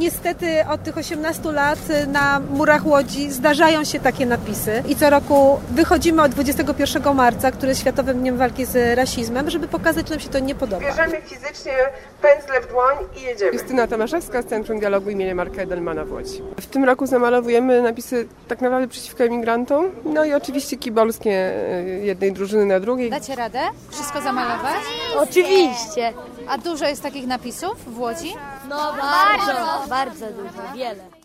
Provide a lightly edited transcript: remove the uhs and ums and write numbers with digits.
niestety od tych 18 lat na murach Łodzi zdarzają się takie napisy i co roku wychodzimy od 21 marca, który jest Światowym Dniem Walki z Rasizmem, żeby pokazać, że nam się to nie podoba. Bierzemy fizycznie pędzle w dłoń i jedziemy. Justyna Tomaszewska z Centrum Dialogu im. Marka Edelmana w Łodzi. W tym roku zamalowujemy napisy tak naprawdę przeciwko emigrantom, no i oczywiście kibolskie jednej drużyny na drugiej. Dacie radę wszystko zamalować? Oczywiście. A dużo jest takich napisów w Łodzi? No bardzo dużo, wiele.